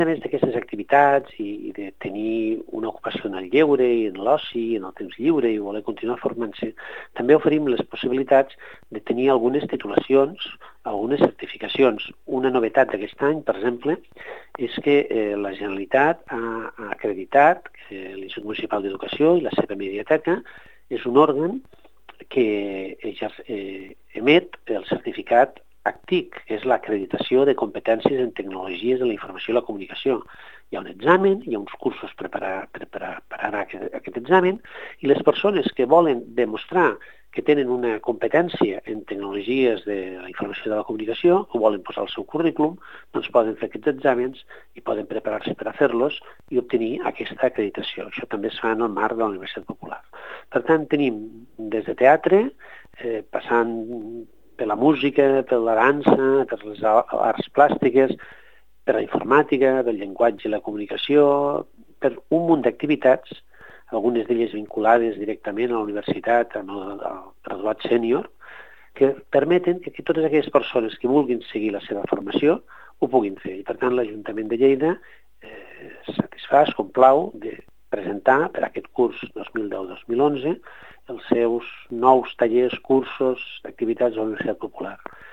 A més d'aquestes activitats i de tenir una ocupació en el lleure i en l'oci, en el temps lliure i voler continuar formant-se, també oferim les possibilitats de tenir algunes titulacions, algunes certificacions. Una novetat d'aquest any, per exemple, és que la Generalitat ha acreditat que l'Institut Municipal d'Educació i la seva mediateca és un òrgan que emet el certificat ACTIC, que és l'acreditació de competències en tecnologies de la informació i la comunicació. Hi ha un examen, hi ha uns cursos per preparar aquest examen, i les persones que volen demostrar que tenen una competència en tecnologies de la informació i de la comunicació, o volen posar el seu currículum, doncs poden fer aquests exàmens i poden preparar-se per a fer-los i obtenir aquesta acreditació. Això també es fa en el marc de la Universitat Popular. Per tant, tenim des de teatre, passant per la música, per la dansa, per les arts plàstiques, per la informàtica, pel llenguatge i la comunicació, per un munt d'activitats, algunes d'elles vinculades directament a la universitat, amb el graduat sènior, que permeten que totes aquelles persones que vulguin seguir la seva formació ho puguin fer. I, per tant, l'Ajuntament de Lleida satisfà, es complau de presentar per aquest curs 2010-2011 els seus nous tallers, cursos, activitats a la Universitat Popular.